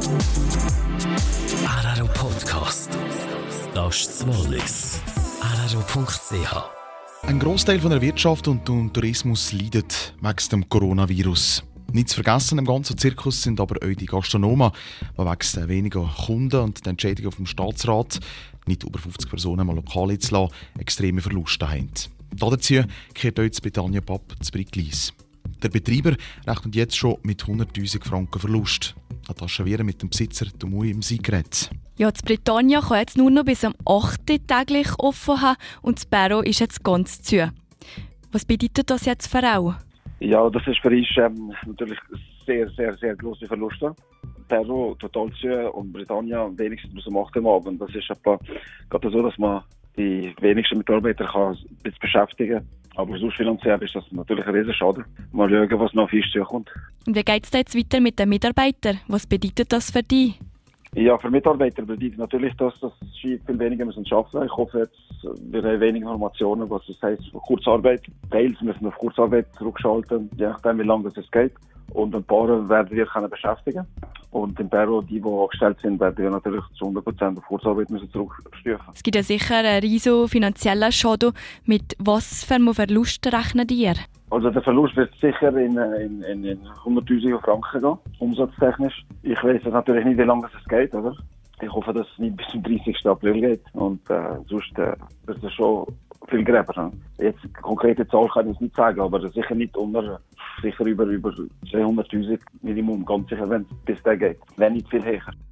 RRO Podcast. Das ist das Wallis. RRO.ch. Ein Grossteil der Wirtschaft und des Tourismus leidet wegen dem Coronavirus. Nicht zu vergessen im ganzen Zirkus sind aber auch die Gastronomen, die wegen weniger Kunden und der Entscheidung vom Staatsrat, nicht über 50 Personen mal lokal zu lassen, extreme Verluste haben. Dazu kehrt auch das Britannia Pub zu Briglis. Der Betreiber rechnet jetzt schon mit 100'000 Franken Verlust. Natascha Wiere mit dem Besitzer Tomui im Sigret. Ja, das Britannia kann jetzt nur noch bis am 8. täglich offen haben und das Barrow ist jetzt ganz zu. Was bedeutet das jetzt für auch? Ja, das ist für uns natürlich sehr, sehr, sehr grosse Verluste. Barrow total zu und Britannia wenigstens bis um 8 Uhr am Abend. Das ist etwa gerade so, dass man die wenigsten Mitarbeiter kann ein bisschen beschäftigen kann. Aber sonst finanziell ist das natürlich ein Riesenschaden. Mal schauen, was noch auf uns zukommt. Und wie geht es jetzt weiter mit den Mitarbeitern? Was bedeutet das für dich? Ja, für Mitarbeiter bedeutet natürlich das, dass sie viel weniger müssen arbeiten. Ich hoffe jetzt, wir haben wenig Informationen, was das heisst für Kurzarbeit. Teils müssen wir auf Kurzarbeit zurückschalten, je nachdem wie lange es geht. Und ein paar werden wir beschäftigen. Und im Barrow, die angestellt sind, werden wir natürlich zu 100% auf Kurzarbeit müssen zurückstufen. Es gibt ja sicher einen riesen finanziellen Schaden. Mit was für einem Verlust rechnen ihr? Also der Verlust wird sicher in 100'000 Franken gehen, umsatztechnisch. Ich weiss natürlich nicht, wie lange es geht, oder? Ich hoffe, dass es nicht bis zum 30. April geht. Und sonst wird es schon viel Gräber. Jetzt eine konkrete Zahl kann ich nicht sagen, aber sicher nicht sicher über 200'000 Minimum, ganz sicher, wenn es bis da geht. Wenn nicht viel höher.